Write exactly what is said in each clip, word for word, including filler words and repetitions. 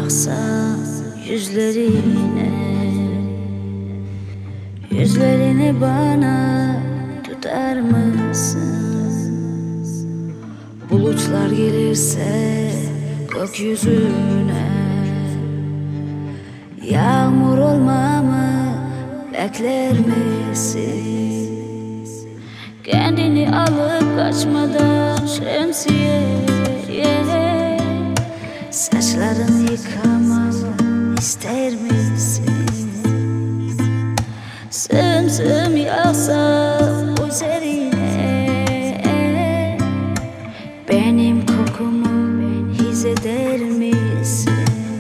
baksam yüzlerine, yüzlerini bana tutar mısın? Bulutlar gelirse gökyüzüne, yağmur olmamı bekler misin? Kendini alıp kaçmadan şemsiye, saçlarını yıkamamı ister misin? Sımsım yağsa üzerine, benim kokumu hisseder misin?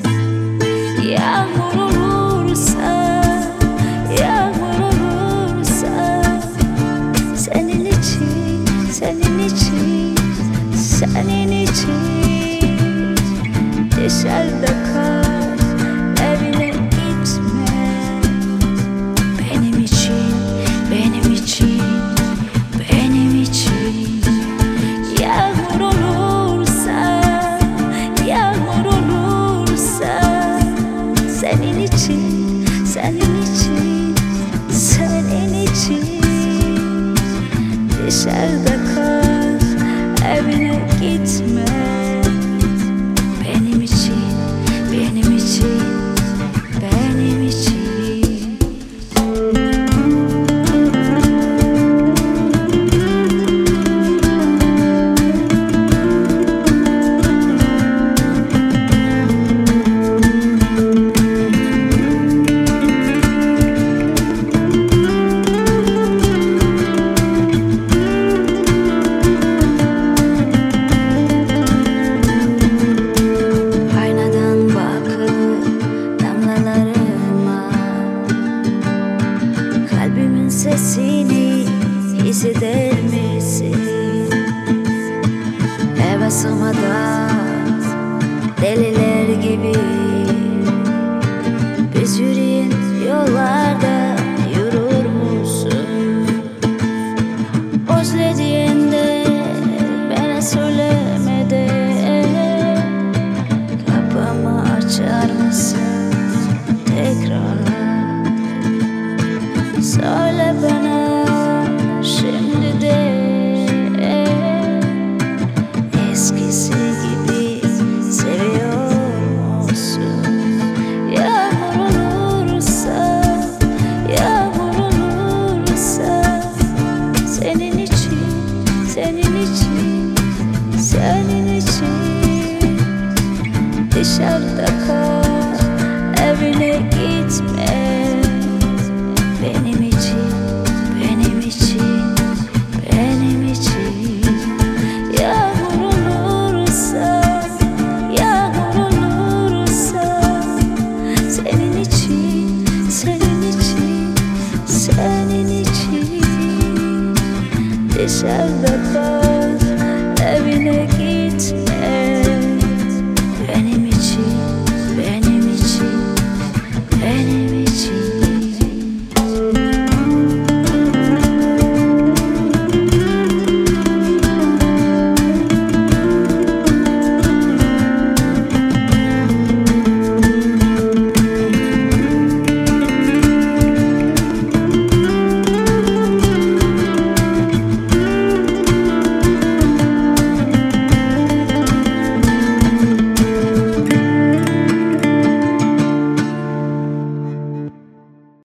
Yağmur olursa, yağmur olursa, senin için, senin için, senin için dışarıda kal, evine gitme. Benim için, benim için, benim için. Yağmur olursa, yağmur olursa, senin için, senin için, senin için. Dışarıda kal, evine gitme. Benim için, benim için, benim için. Sesini hisseder misin? Eve sığmadan deliler gibi biz yürüyen yollarda yürür müsün? Özlediğinde bana söylemede, kapımı açar mısın tekrar? Söyle bana şimdi de, eskisi gibi seviyor musun? Yağmur olursa, yağmur olursa, senin için, senin için, senin için. Dışarıda kal, evine gitme. Benim için, benim için, benim için. Yağmur olursa, yağmur olursa, senin için, senin için, senin için. Dışarıda kal, evine